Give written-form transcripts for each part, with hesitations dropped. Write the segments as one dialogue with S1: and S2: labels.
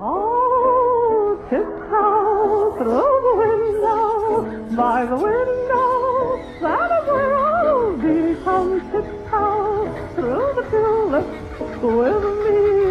S1: Oh, tiptoe through the window, by the window, that is where I'll be. Come tiptoe through the tulips with me.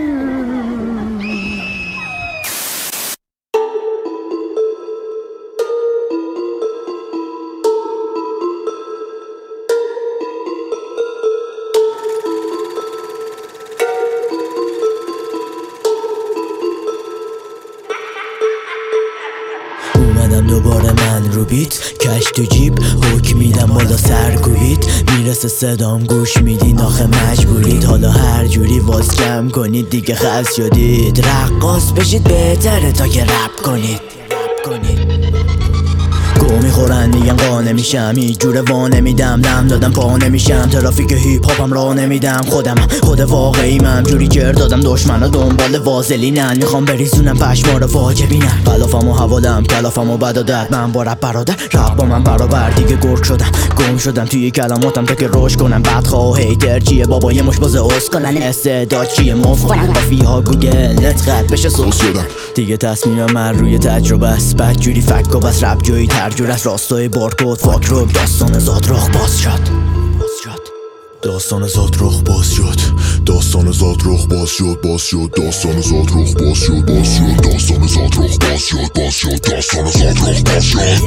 S2: اومدم دوباره من رو بیت، کش تو جیب، حکم میدم بالا سرگویید. میرسه صدام گوش میدین آخه مجبورید. حالا هر جوری واز جمع کنید دیگه خلص شدید. رقاص بشید بهتره تا که رپ کنید. گو میخورن میگن قانه میشم، هیچ جوره وا نمیدم. دم دادم پا نمیشم، ترافیک هیپ هاپم را نمیدم. خود واقعی من جوری جر دادم دشمنا دنبال وازلینن. میخوام بریزونم پشما رو واجبینن. غلافمو حوالم کلافمو بدادر، من با رپ برادر رپ با من برابر. دیگه گرگ شدم گم شدم توی کلماتم تا که رشد کنم. بدخواه هیتر چیه بابا یه مش باز اسکنن. استعداد چیه مفت کنم قافیها گوگل نت خط بشه سوس شدم. دیگه تصمیمم من روی تجربه است. بد جوری فک و بس رپ جوی ترجور است. راستای بارکود فاک رو داستان زاد رخ باز شد.
S3: داستان زاد رخ باز شد. داستان زاد رخ باز شد. داستان زاد رخ باز شد. داستان زاد رخ باز شد. داستان زاد رخ باز شد.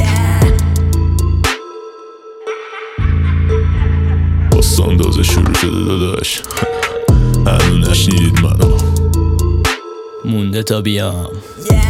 S3: داستان تازه شروع شده داداش. هنو نشنیدید منو.
S2: مونده تا بیام.